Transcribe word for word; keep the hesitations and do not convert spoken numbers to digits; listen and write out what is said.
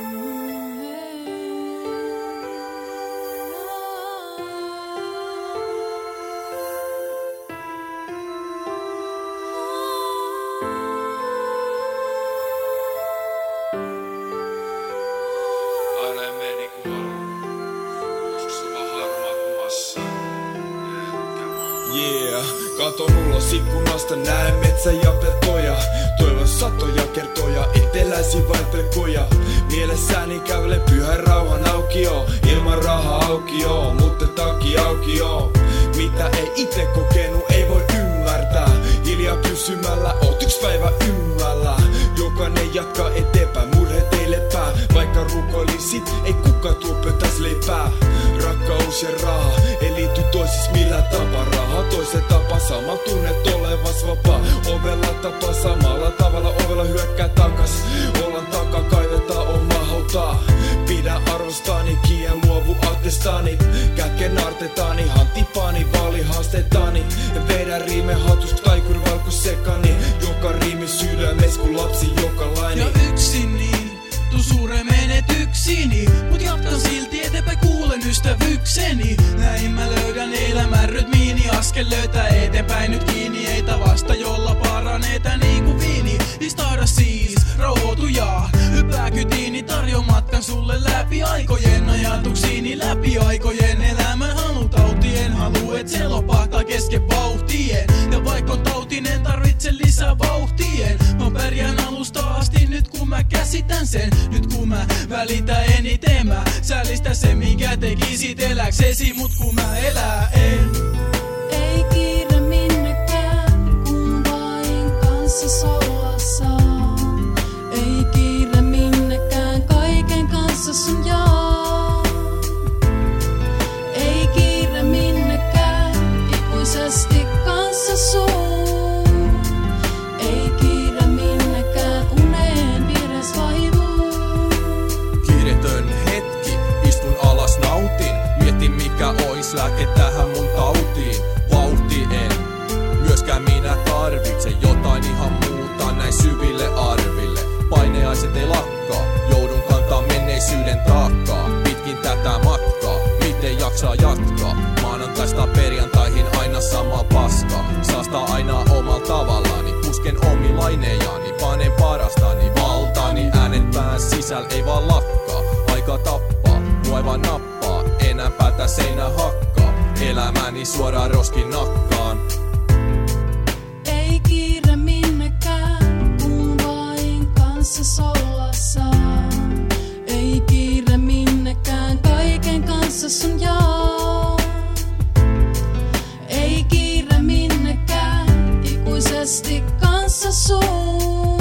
Yeah, katon ulos ikkunasta, näen metsä ja peltoja. Toivon satoja kertoja, eteläisin vain pelkoja. Mielessäni kävele pyhän rauhan aukio. Ilman rahaa aukio, mutta takki aukio. Mitä ei ite kokenut, ei voi ymmärtää. Hiljaa pysymällä, oot yks päivä ymmällä. Jokainen jatkaa eteenpäin, murhe ei lepää. Vaikka rukoilisit, ei kukaan tuo pöytäs leipää. Rakkaus ja raha ei liity toisis millään tapaa. Raha toisen tapa, sama tunnet olevas vapaa. Ovella tapa, samalla tavalla ovella hyökkää takas. Ollaan takaa, kaivetaan omaa hautaa. Pidä arvostani, kien luovu attestani. Kätken artetaani, hantipaani, vaali haasteetani. Vedä riime hatus, taikuri valkos sekani. Joka riimi sydämes, kun lapsi jokalainen. Ja yksin niin, tuu suure menetyksini. Mut jatkan silti eteenpäin, kuulen ystävyykseni. Näin mä löydän elämän rytmiini. Askel löytää eteenpäin nyt kiinni. Eitä vasta jolla paraneeta niinku viini. Istahda siis, rauhoitu ja hyppää kytiini. Tarjo matkan sulle läpi aikojen ajatuksiini. Läpi aikojen elämän halutautien. Halu et se lopahtaa kesken vauhtien. Ja vaikka on tautinen tarvitse lisää vauhtien. Mä pärjään alusta asti nyt kun mä käsitän sen. Nyt kun mä välitän eniten mä säälistä sen minkä tekisit eläksesi. Mut kun mä elää en. Ei kiire minnekään, kun vain kanssa olla saa. Ei kiire minnekään, kaiken kanssa sun jaa. Ei kiire minnekään, ikuisesti kanssa sun. Ei kiire minnekään, uneen vieres vaivuu. Kiiretön hetki, istun alas nautin. Mietin mikä ois lääke tähän mun tautiin. Vauhti en, myöskään minä tarvitse jotain ihan muuta näin syville arville. Paineaiset ei lakkaa, joudun kantaa menneisyyden taakkaa. Pitkin tätä matkaa, miten jaksaa jatkaa. Maanantaista perjantaihin aina sama paska. Saastaa aina omalla tavallani, pusken omilainejani. Panen parastani, valtani äänen pään sisällä ei vaan lakkaa. Aika tappaa, mua ei vaan nappaa, enää päätä seinä hakkaa. Elämäni suoraan roskin nakkaan. Ei kiire minnekään, kun vain kanssa olla saa. Ei kiire minnekään, kaiken kanssa sun jaa. Ei kiire minnekään, ikuisesti kanssa sun.